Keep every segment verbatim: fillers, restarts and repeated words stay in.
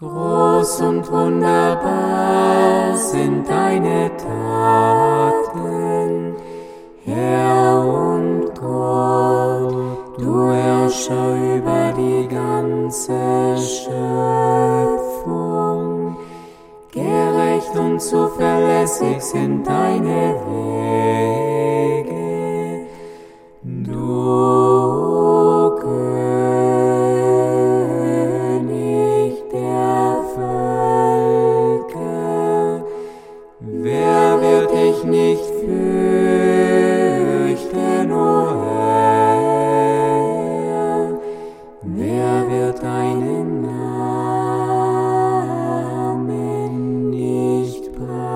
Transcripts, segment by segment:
Groß und wunderbar sind deine Taten, Herr und Gott, du Herrscher über die ganze Schöpfung. Gerecht und zuverlässig sind deine Wege, du König der Völker. Wer wird dich nicht fürchten, o Herr? Wer wird deinen Namen nicht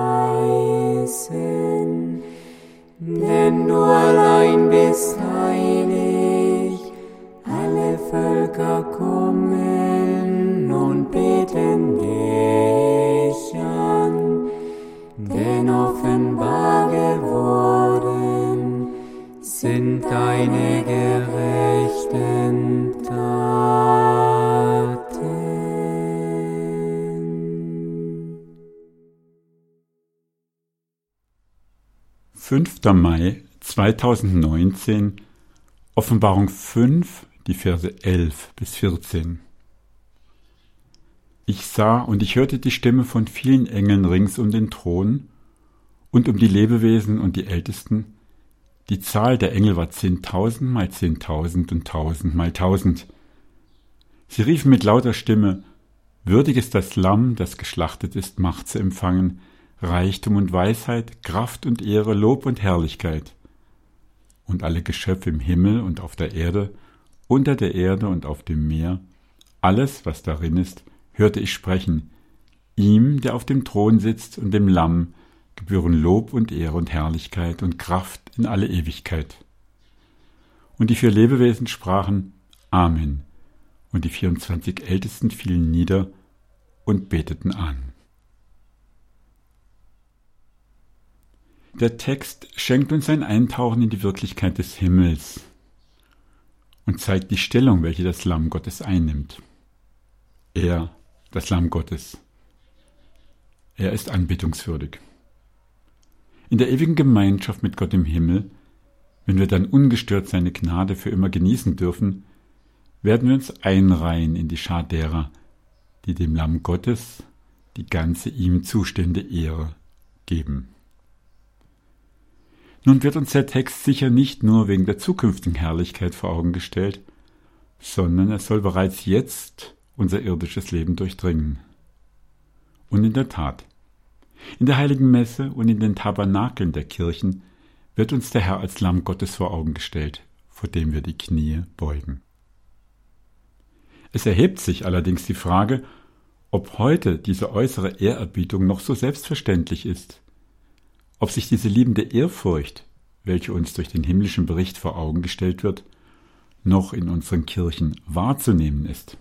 preisen? Denn du allein bist heilig. Alle Völker kommen und beten dich an, denn offenbar geworden sind deine gerechten Taten. fünfter Mai zweitausendneunzehn, Offenbarung fünf, die Verse elf bis vierzehn. Ich sah und ich hörte die Stimme von vielen Engeln rings um den Thron und um die Lebewesen und die Ältesten. Die Zahl der Engel war zehntausend mal zehntausend und tausend mal tausend. Sie riefen mit lauter Stimme: Würdig ist das Lamm, das geschlachtet ist, Macht zu empfangen, Reichtum und Weisheit, Kraft und Ehre, Lob und Herrlichkeit. Und alle Geschöpfe im Himmel und auf der Erde, unter der Erde und auf dem Meer, alles, was darin ist, hörte ich sprechen: Ihm, der auf dem Thron sitzt, und dem Lamm gebühren Lob und Ehre und Herrlichkeit und Kraft in alle Ewigkeit. Und die vier Lebewesen sprachen: Amen. Und die vierundzwanzig Ältesten fielen nieder und beteten an. Der Text schenkt uns ein Eintauchen in die Wirklichkeit des Himmels und zeigt die Stellung, welche das Lamm Gottes einnimmt. Er, das Lamm Gottes, er ist anbetungswürdig. In der ewigen Gemeinschaft mit Gott im Himmel, wenn wir dann ungestört seine Gnade für immer genießen dürfen, werden wir uns einreihen in die Schar derer, die dem Lamm Gottes die ganze ihm zustehende Ehre geben. Nun wird uns der Text sicher nicht nur wegen der zukünftigen Herrlichkeit vor Augen gestellt, sondern er soll bereits jetzt unser irdisches Leben durchdringen. Und in der Tat, in der Heiligen Messe und in den Tabernakeln der Kirchen wird uns der Herr als Lamm Gottes vor Augen gestellt, vor dem wir die Knie beugen. Es erhebt sich allerdings die Frage, ob heute diese äußere Ehrerbietung noch so selbstverständlich ist, ob sich diese liebende Ehrfurcht, welche uns durch den himmlischen Bericht vor Augen gestellt wird, noch in unseren Kirchen wahrzunehmen ist.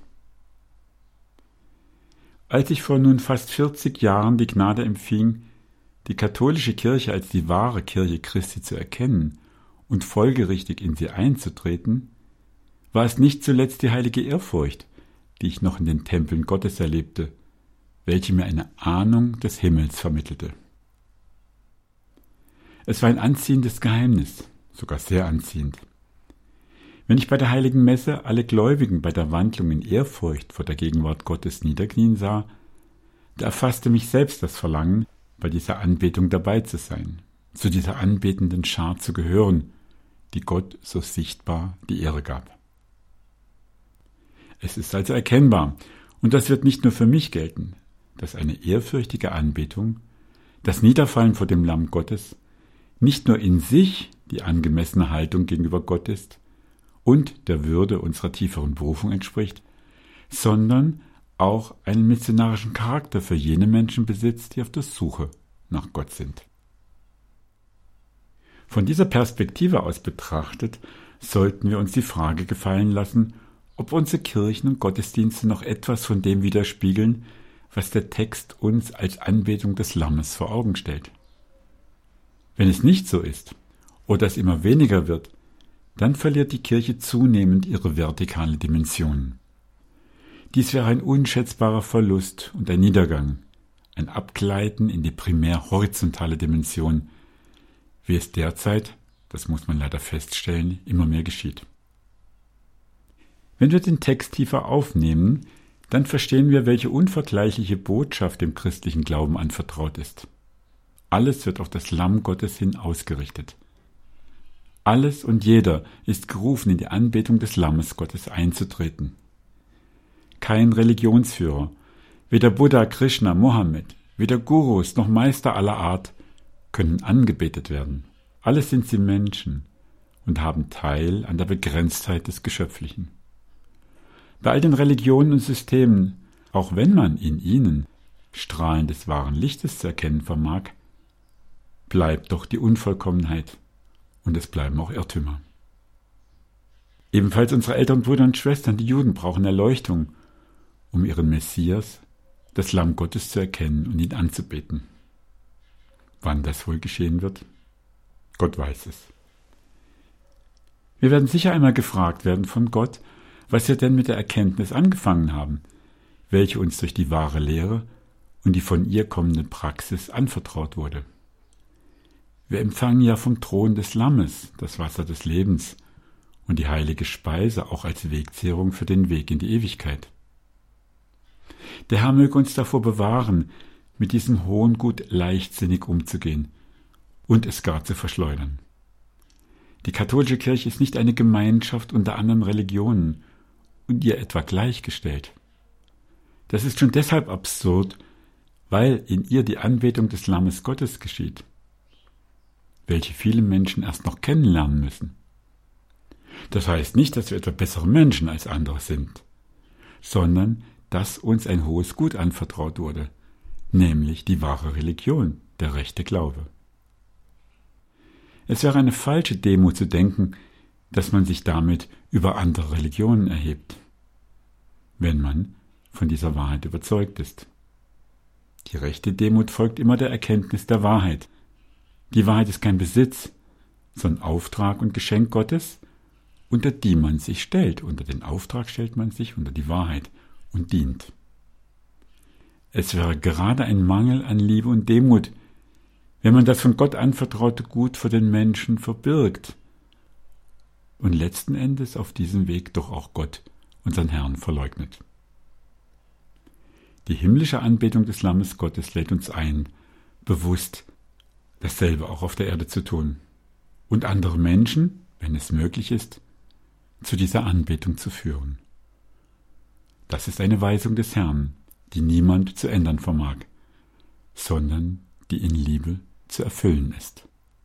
Als ich vor nun fast vierzig Jahren die Gnade empfing, die katholische Kirche als die wahre Kirche Christi zu erkennen und folgerichtig in sie einzutreten, war es nicht zuletzt die heilige Ehrfurcht, die ich noch in den Tempeln Gottes erlebte, welche mir eine Ahnung des Himmels vermittelte. Es war ein anziehendes Geheimnis, sogar sehr anziehend. Wenn ich bei der Heiligen Messe alle Gläubigen bei der Wandlung in Ehrfurcht vor der Gegenwart Gottes niederknien sah, da erfasste mich selbst das Verlangen, bei dieser Anbetung dabei zu sein, zu dieser anbetenden Schar zu gehören, die Gott so sichtbar die Ehre gab. Es ist also erkennbar, und das wird nicht nur für mich gelten, dass eine ehrfürchtige Anbetung, das Niederfallen vor dem Lamm Gottes, nicht nur in sich die angemessene Haltung gegenüber Gott ist und der Würde unserer tieferen Berufung entspricht, sondern auch einen missionarischen Charakter für jene Menschen besitzt, die auf der Suche nach Gott sind. Von dieser Perspektive aus betrachtet, sollten wir uns die Frage gefallen lassen, ob unsere Kirchen und Gottesdienste noch etwas von dem widerspiegeln, was der Text uns als Anbetung des Lammes vor Augen stellt. Wenn es nicht so ist oder es immer weniger wird, dann verliert die Kirche zunehmend ihre vertikale Dimension. Dies wäre ein unschätzbarer Verlust und ein Niedergang, ein Abgleiten in die primär horizontale Dimension, wie es derzeit, das muss man leider feststellen, immer mehr geschieht. Wenn wir den Text tiefer aufnehmen, dann verstehen wir, welche unvergleichliche Botschaft dem christlichen Glauben anvertraut ist. Alles wird auf das Lamm Gottes hin ausgerichtet. Alles und jeder ist gerufen, in die Anbetung des Lammes Gottes einzutreten. Kein Religionsführer, weder Buddha, Krishna, Mohammed, weder Gurus noch Meister aller Art können angebetet werden. Alles sind sie Menschen und haben Teil an der Begrenztheit des Geschöpflichen. Bei all den Religionen und Systemen, auch wenn man in ihnen Strahlen des wahren Lichtes zu erkennen vermag, bleibt doch die Unvollkommenheit und es bleiben auch Irrtümer. Ebenfalls unsere älteren Brüder und Schwestern, die Juden, brauchen Erleuchtung, um ihren Messias, das Lamm Gottes, zu erkennen und ihn anzubeten. Wann das wohl geschehen wird? Gott weiß es. Wir werden sicher einmal gefragt werden von Gott, was wir denn mit der Erkenntnis angefangen haben, welche uns durch die wahre Lehre und die von ihr kommende Praxis anvertraut wurde. Wir empfangen ja vom Thron des Lammes das Wasser des Lebens und die heilige Speise auch als Wegzehrung für den Weg in die Ewigkeit. Der Herr möge uns davor bewahren, mit diesem hohen Gut leichtsinnig umzugehen und es gar zu verschleudern. Die katholische Kirche ist nicht eine Gemeinschaft unter anderen Religionen und ihr etwa gleichgestellt. Das ist schon deshalb absurd, weil in ihr die Anbetung des Lammes Gottes geschieht, welche viele Menschen erst noch kennenlernen müssen. Das heißt nicht, dass wir etwa bessere Menschen als andere sind, sondern dass uns ein hohes Gut anvertraut wurde, nämlich die wahre Religion, der rechte Glaube. Es wäre eine falsche Demut zu denken, dass man sich damit über andere Religionen erhebt, wenn man von dieser Wahrheit überzeugt ist. Die rechte Demut folgt immer der Erkenntnis der Wahrheit. Die Wahrheit ist kein Besitz, sondern Auftrag und Geschenk Gottes, unter die man sich stellt. Unter den Auftrag stellt man sich, unter die Wahrheit und dient. Es wäre gerade ein Mangel an Liebe und Demut, wenn man das von Gott anvertraute Gut vor den Menschen verbirgt und letzten Endes auf diesem Weg doch auch Gott, unseren Herrn, verleugnet. Die himmlische Anbetung des Lammes Gottes lädt uns ein, bewusst dasselbe auch auf der Erde zu tun und andere Menschen, wenn es möglich ist, zu dieser Anbetung zu führen. Das ist eine Weisung des Herrn, die niemand zu ändern vermag, sondern die in Liebe zu erfüllen ist.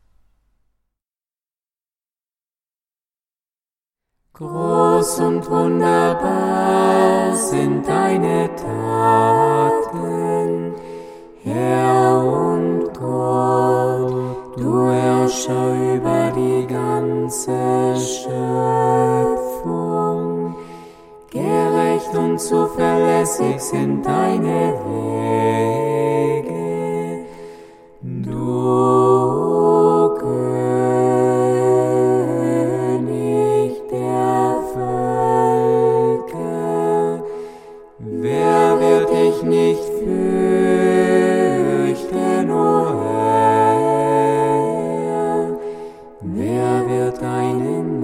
Groß und wunderbar sind deine Taten, Herr und Gott, du Herrscher über die ganze Schöpfung. Gerecht und zuverlässig sind deine Wege, du König der Völker. Wer wird dich nicht fürchten, o Herr? Wer wird deinen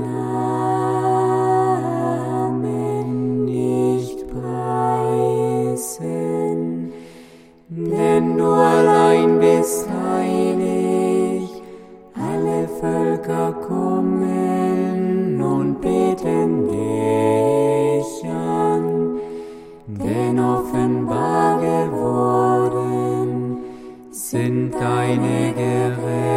Namen nicht preisen? Denn du allein bist heilig, alle Völker kommen und beten dich an, denn offenbar geworden sind deine Gerechtigkeit.